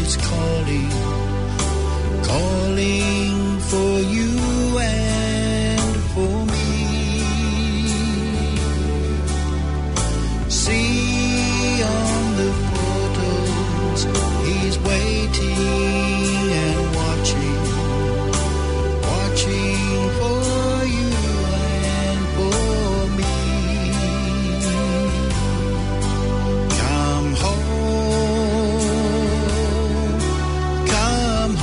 is calling, calling for you and for me. See on the portals, he's waiting and watching, watching for you and for me. Come home, come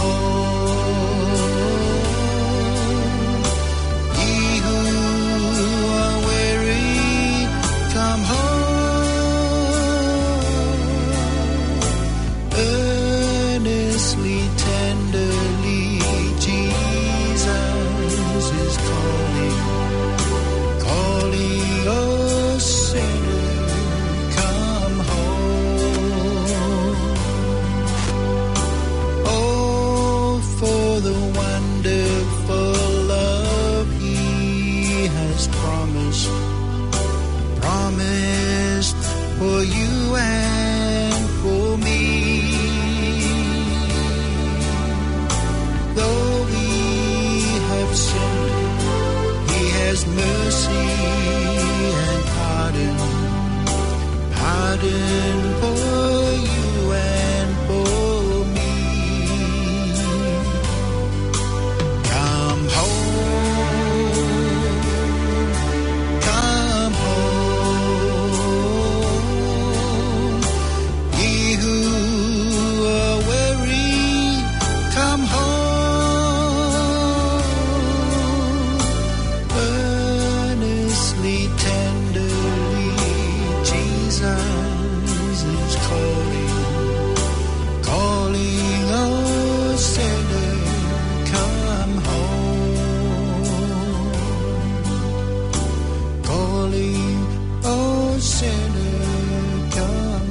home. Ye who are weary, come home. Earnestly, tenderly, Jesus is calling, calling, oh sinner, come home. Oh, for the wonderful love he has promised, promised for you and for me. Though we have sinned, he has mercy and pardon, pardon for you and for me. Come home, come home. Ye who are weary, come home. Earnestly, tenderly, Jesus is calling, calling, oh sinner, come home. Calling, oh sinner, come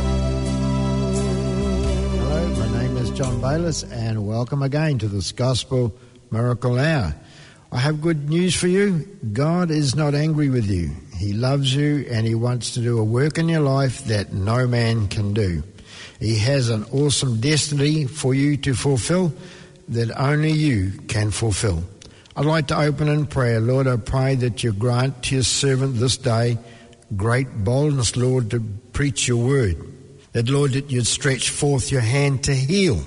home. Hello, my name is John Bayliss, and welcome again to this Gospel Miracle Hour. I have good news for you. God is not angry with you. He loves you, and he wants to do a work in your life that no man can do. He has an awesome destiny for you to fulfill that only you can fulfill. I'd like to open in prayer. Lord, I pray that you grant to your servant this day great boldness, Lord, to preach your word. That, Lord, that you'd stretch forth your hand to heal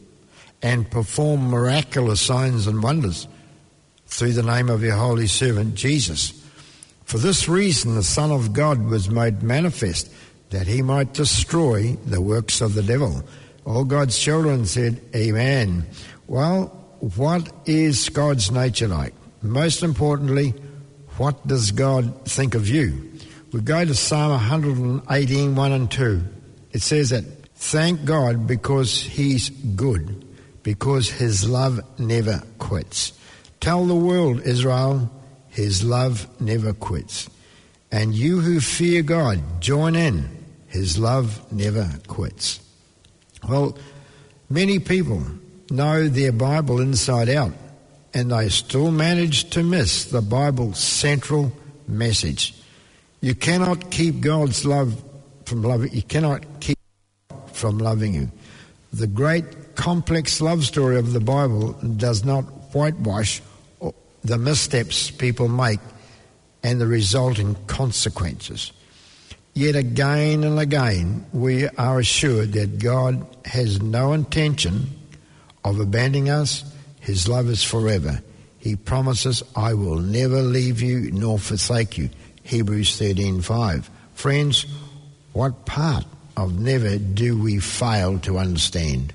and perform miraculous signs and wonders through the name of your holy servant, Jesus. For this reason, the Son of God was made manifest, that he might destroy the works of the devil. All God's children said, Amen. Well, what is God's nature like? Most importantly, what does God think of you? We go to Psalm 118, 1 and 2. It says that, thank God because he's good, because his love never quits. Tell the world, Israel, his love never quits. And you who fear God, join in. His love never quits. Well, many people know their Bible inside out, and they still manage to miss the Bible's central message. You cannot keep God's love from loving. You cannot keep from loving you. The great complex love story of the Bible does not whitewash the missteps people make and the resulting consequences. Yet again and again, we are assured that God has no intention of abandoning us. His love is forever. He promises, I will never leave you nor forsake you. Hebrews 13:5. Friends, what part of never do we fail to understand?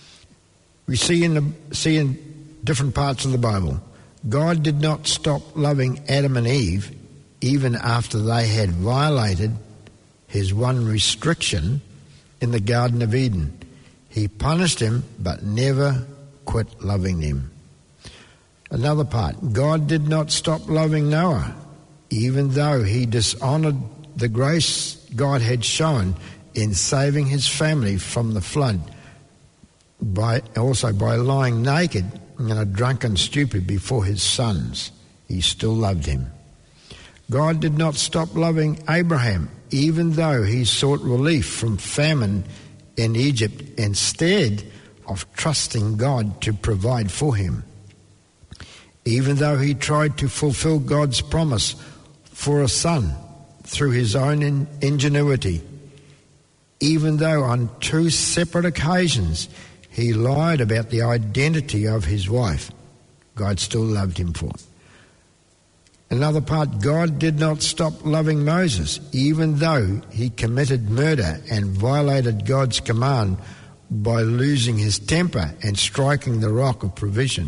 We see in different parts of the Bible, God did not stop loving Adam and Eve even after they had violated his one restriction in the Garden of Eden. He punished him but never quit loving them. Another part, God did not stop loving Noah even though he dishonored the grace God had shown in saving his family from the flood, by lying naked and a drunken stupor before his sons. He still loved him. God did not stop loving Abraham, even though he sought relief from famine in Egypt instead of trusting God to provide for him. Even though he tried to fulfill God's promise for a son through his own ingenuity, even though on 2 separate occasions he lied about the identity of his wife, God still loved him for it. Another part, God did not stop loving Moses, even though he committed murder and violated God's command by losing his temper and striking the rock of provision.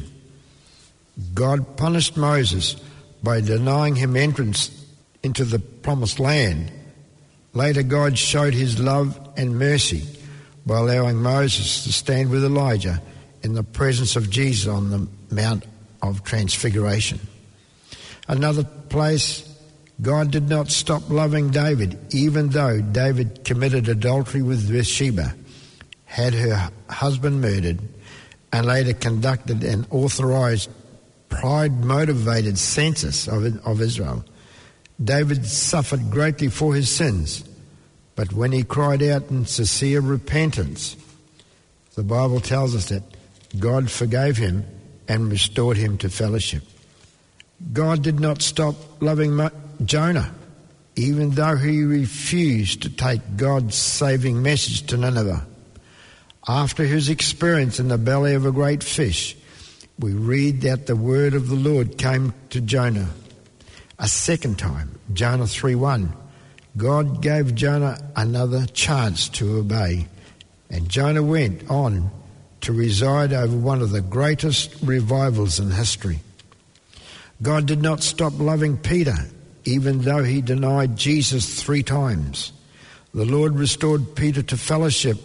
God punished Moses by denying him entrance into the promised land. Later, God showed his love and mercy by allowing Moses to stand with Elijah in the presence of Jesus on the Mount of Transfiguration. Another place, God did not stop loving David, even though David committed adultery with Bathsheba, had her husband murdered, and later conducted an authorized pride-motivated census of Israel. David suffered greatly for his sins, but when he cried out in sincere repentance, the Bible tells us that God forgave him and restored him to fellowship. God did not stop loving Jonah, even though he refused to take God's saving message to Nineveh. After his experience in the belly of a great fish, we read that the word of the Lord came to Jonah a second time, Jonah 3:1. God gave Jonah another chance to obey, and Jonah went on to reside over one of the greatest revivals in history. God did not stop loving Peter, even though he denied Jesus 3 times. The Lord restored Peter to fellowship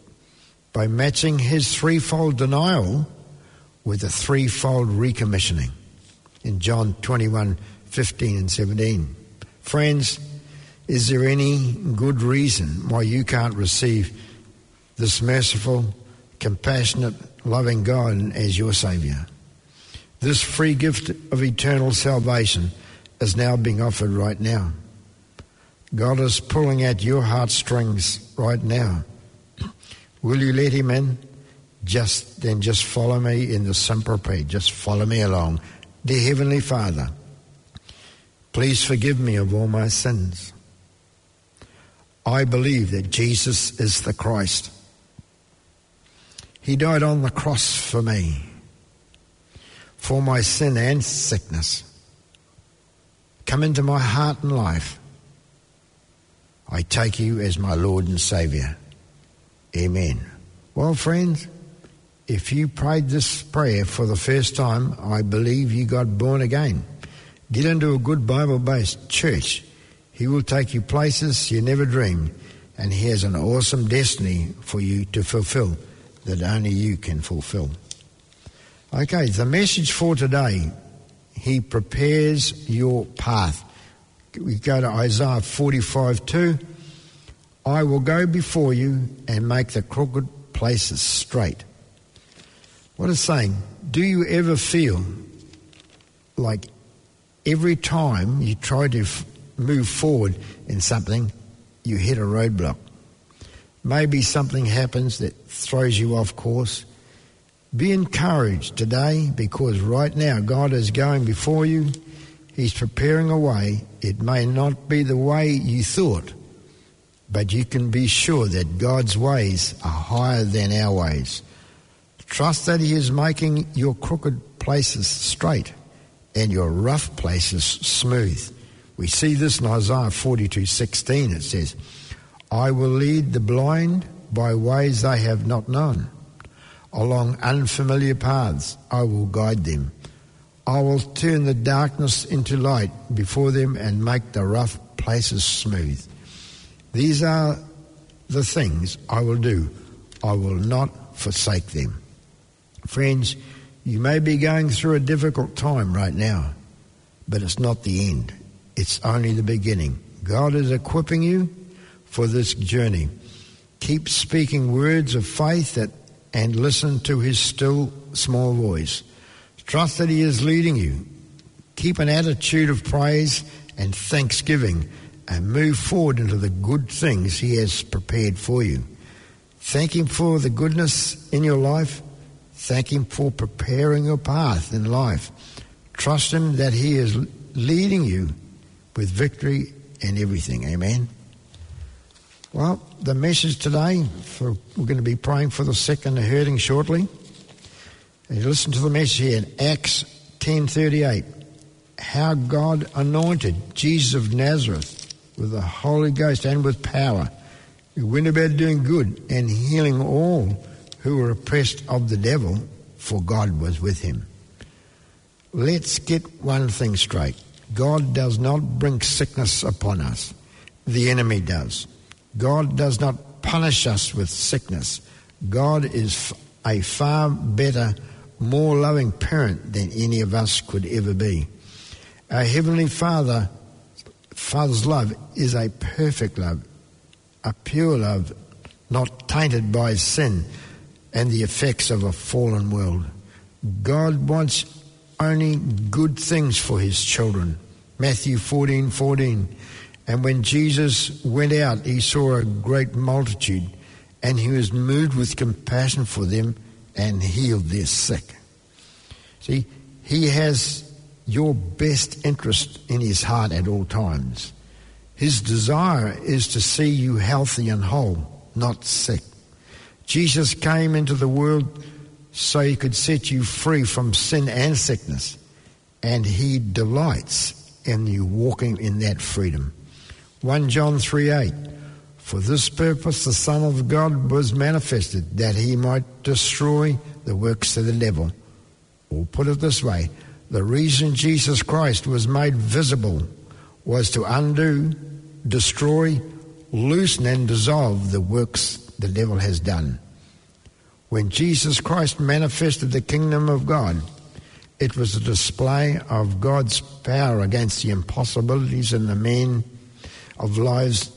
by matching his 3-fold denial with a 3-fold recommissioning in John 21:15 and 17. Friends, is there any good reason why you can't receive this merciful, compassionate, loving God as your Saviour? This free gift of eternal salvation is now being offered right now. God is pulling at your heartstrings right now. Will you let him in? Just follow me in the simple prayer. Just follow me along. Dear Heavenly Father, please forgive me of all my sins. I believe that Jesus is the Christ. He died on the cross for me, for my sin and sickness. Come into my heart and life. I take you as my Lord and Saviour. Amen. Well, friends, if you prayed this prayer for the first time, I believe you got born again. Get into a good Bible-based church. He will take you places you never dreamed, and he has an awesome destiny for you to fulfill that only you can fulfill. Okay, the message for today, he prepares your path. We go to Isaiah 45:2. I will go before you and make the crooked places straight. What it's saying, do you ever feel like every time you try to move forward in something, you hit a roadblock? Maybe something happens that throws you off course. Be encouraged today, because right now God is going before you. He's preparing a way. It may not be the way you thought, but you can be sure that God's ways are higher than our ways. Trust that he is making your crooked places straight and your rough places smooth. We see this in Isaiah 42:16. It says, I will lead the blind by ways they have not known. Along unfamiliar paths I will guide them. I will turn the darkness into light before them and make the rough places smooth. These are the things I will do. I will not forsake them. Friends, you may be going through a difficult time right now, but it's not the end. It's only the beginning. God is equipping you for this journey. Keep speaking words of faith and listen to his still small voice. Trust that he is leading you. Keep an attitude of praise and thanksgiving and move forward into the good things he has prepared for you. Thank Him for the goodness in your life. Thank Him for preparing your path in life. Trust Him that He is leading you with victory in everything. Amen. Well, the message today, we're going to be praying for the sick and the hurting shortly. And listen to the message here in Acts 10:38. How God anointed Jesus of Nazareth with the Holy Ghost and with power, who went about doing good and healing all who were oppressed of the devil, for God was with him. Let's get one thing straight. God does not bring sickness upon us. The enemy does. God does not punish us with sickness. God is a far better, more loving parent than any of us could ever be. Our Heavenly Father's love is a perfect love, a pure love, not tainted by sin and the effects of a fallen world. God wants only good things for His children. Matthew 14:14. And when Jesus went out, He saw a great multitude, and He was moved with compassion for them and healed their sick. See, He has your best interest in His heart at all times. His desire is to see you healthy and whole, not sick. Jesus came into the world so He could set you free from sin and sickness, and He delights in you walking in that freedom. 1 John 3:8. For this purpose the Son of God was manifested, that He might destroy the works of the devil. Or put it this way, the reason Jesus Christ was made visible was to undo, destroy, loosen and dissolve the works the devil has done. When Jesus Christ manifested the kingdom of God, it was a display of God's power against the impossibilities in the lives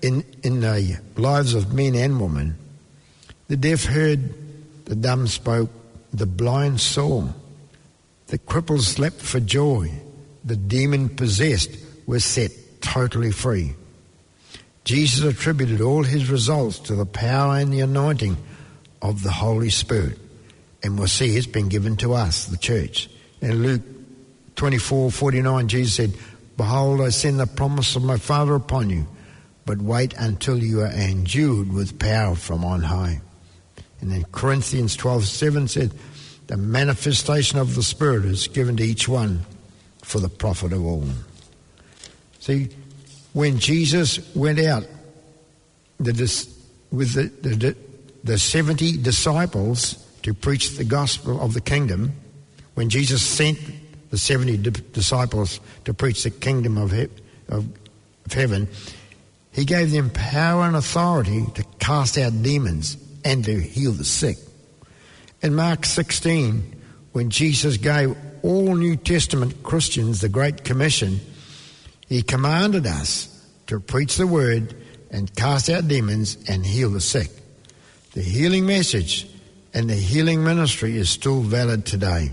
of men and women. The deaf heard, the dumb spoke, the blind saw, the cripples slept for joy, the demon-possessed was set totally free. Jesus attributed all His results to the power and the anointing of the Holy Spirit. And we'll see it's been given to us, the church. In Luke 24:49, Jesus said, Behold, I send the promise of my Father upon you, but wait until you are endued with power from on high. And then Corinthians 12:7 said, the manifestation of the Spirit is given to each one for the profit of all. See, when Jesus went out with the 70 disciples to preach the gospel of the kingdom, when Jesus sent the 70 disciples to preach the kingdom of heaven, He gave them power and authority to cast out demons and to heal the sick. In Mark 16, when Jesus gave all New Testament Christians the Great Commission, He commanded us to preach the word and cast out demons and heal the sick. The healing message and the healing ministry is still valid today.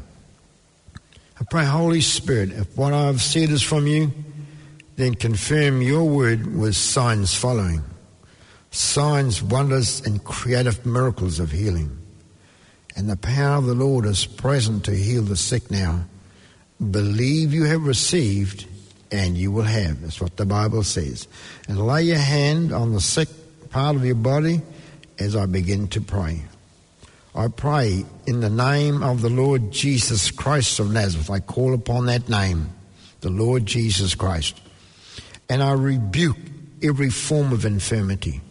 I pray, Holy Spirit, if what I have said is from you, then confirm your word with signs following. Signs, wonders, and creative miracles of healing. And the power of the Lord is present to heal the sick now. Believe you have received, and you will have. That's what the Bible says. And lay your hand on the sick part of your body as I begin to pray. I pray in the name of the Lord Jesus Christ of Nazareth. I call upon that name, the Lord Jesus Christ. And I rebuke every form of infirmity.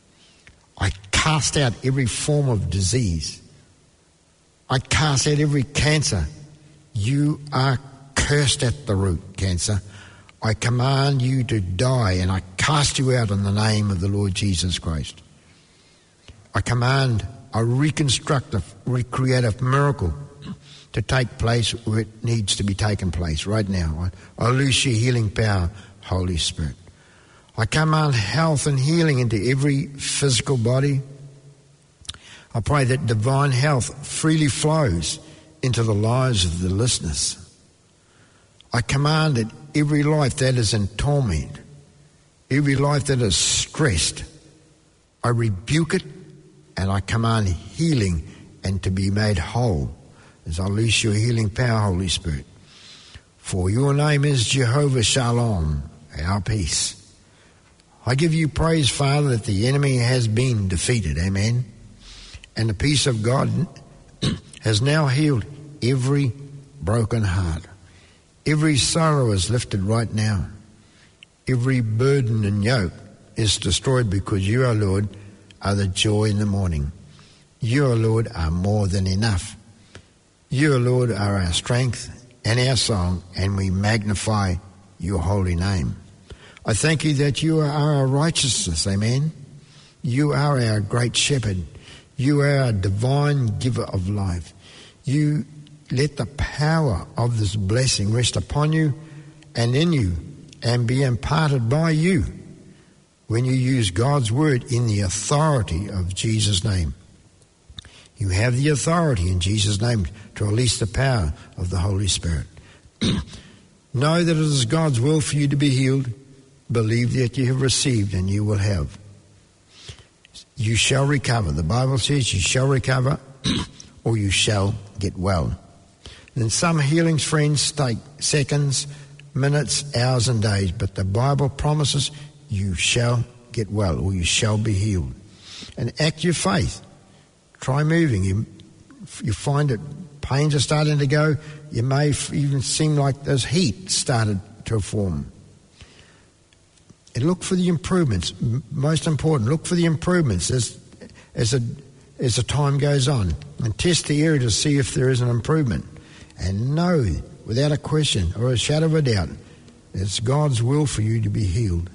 I cast out every form of disease. I cast out every cancer. You are cursed at the root, cancer. I command you to die, and I cast you out in the name of the Lord Jesus Christ. I command a reconstructive, recreative miracle to take place where it needs to be taken place right now. I loose your healing power, Holy Spirit. I command health and healing into every physical body. I pray that divine health freely flows into the lives of the listeners. I command that every life that is in torment, every life that is stressed, I rebuke it And I command healing and to be made whole as I loose your healing power, Holy Spirit. For your name is Jehovah Shalom, our peace. I give you praise, Father, that the enemy has been defeated. Amen. And the peace of God has now healed every broken heart. Every sorrow is lifted right now. Every burden and yoke is destroyed because you, our Lord, are the joy in the morning. You, our Lord, are more than enough. You, our Lord, are our strength and our song, and we magnify your holy name. I thank you that you are our righteousness, amen. You are our great shepherd. You are our divine giver of life. You let the power of this blessing rest upon you and in you and be imparted by you when you use God's word in the authority of Jesus' name. You have the authority in Jesus' name to release the power of the Holy Spirit. Know that it is God's will for you to be healed. Believe that you have received and you will have. You shall recover. The Bible says you shall recover or you shall get well. And some healings, friends, take seconds, minutes, hours and days, but the Bible promises you shall get well or you shall be healed. And act your faith. Try moving. You find that pains are starting to go. You may even seem like there's heat started to form. And look for the improvements. Most important, look for the improvements as the time goes on. And test the area to see if there is an improvement. And know, without a question or a shadow of a doubt, it's God's will for you to be healed.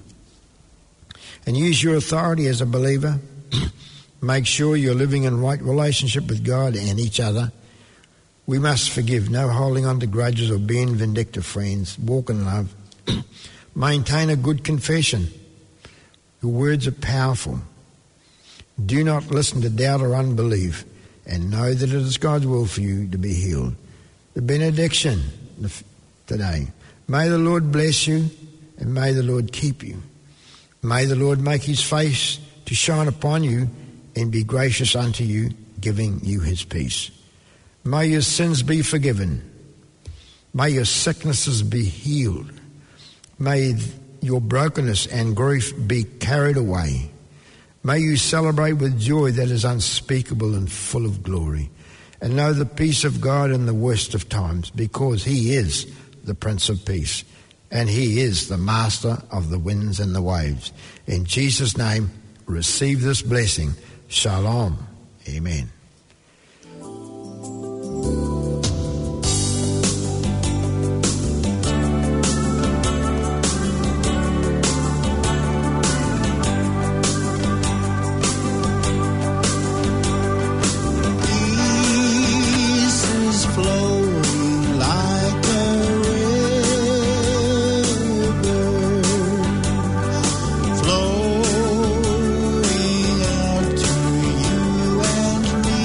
And use your authority as a believer. Make sure you're living in right relationship with God and each other. We must forgive. No holding on to grudges or being vindictive, friends. Walk in love. Maintain a good confession. Your words are powerful. Do not listen to doubt or unbelief, and know that it is God's will for you to be healed. The benediction today. May the Lord bless you, and may the Lord keep you. May the Lord make his face to shine upon you and be gracious unto you, giving you his peace. May your sins be forgiven. May your sicknesses be healed. May your brokenness and grief be carried away. May you celebrate with joy that is unspeakable and full of glory. And know the peace of God in the worst of times, because he is the Prince of Peace. And he is the master of the winds and the waves. In Jesus' name, receive this blessing. Shalom. Amen. Flowing out to you and me.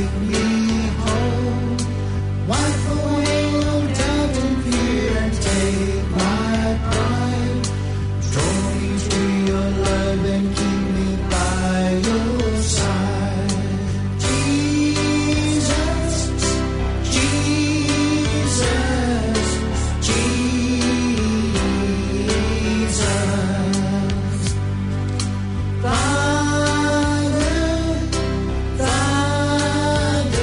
take me home. Wipe away all doubt and fear and take my pride. Draw me to your love and keep me by your side. Jesus, Jesus, Jesus. Father, Father,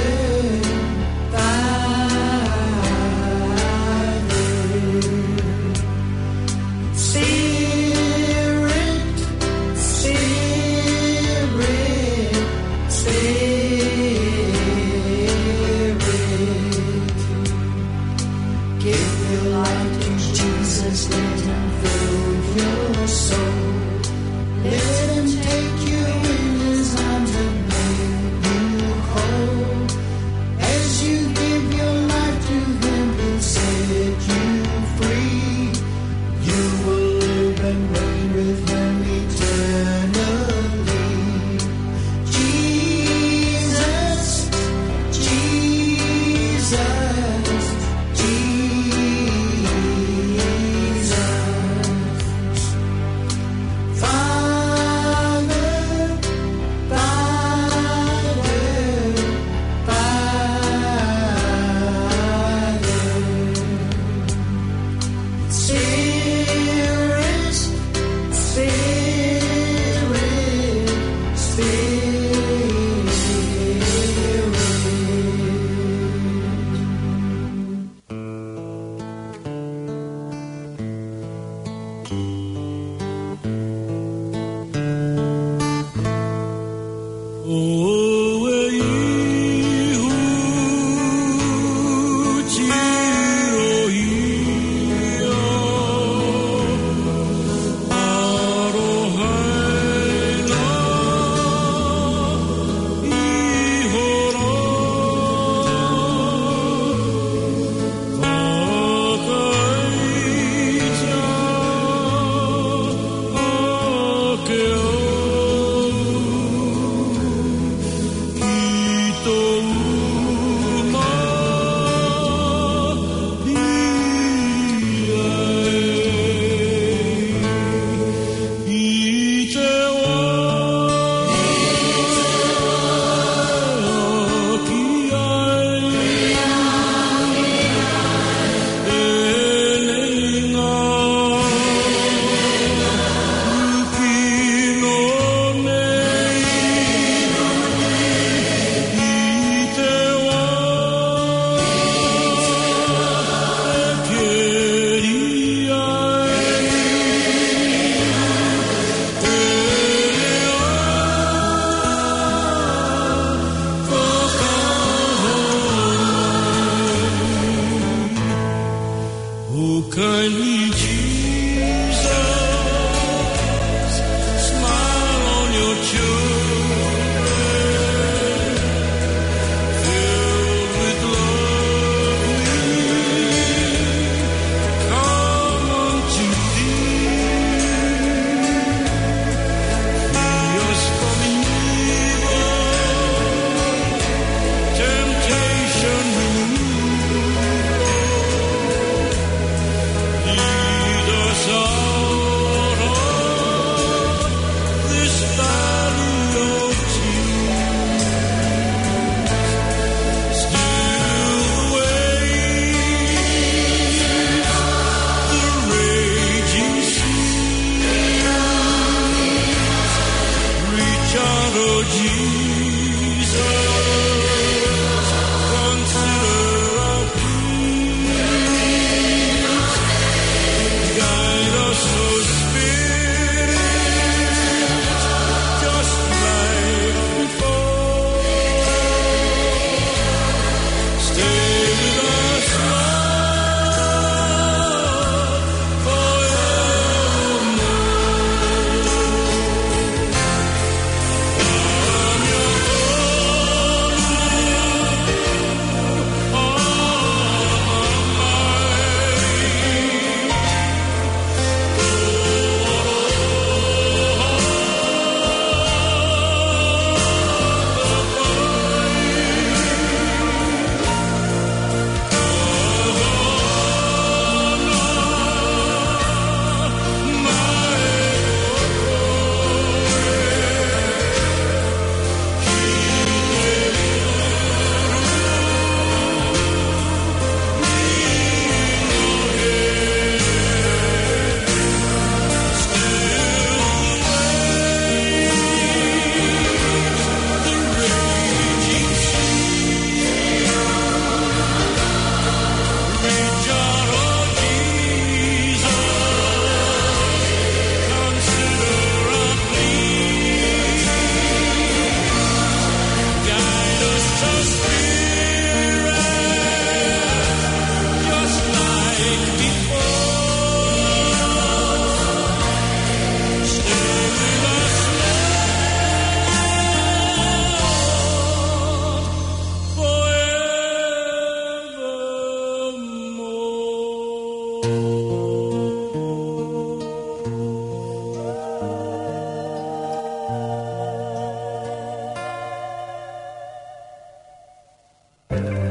Thank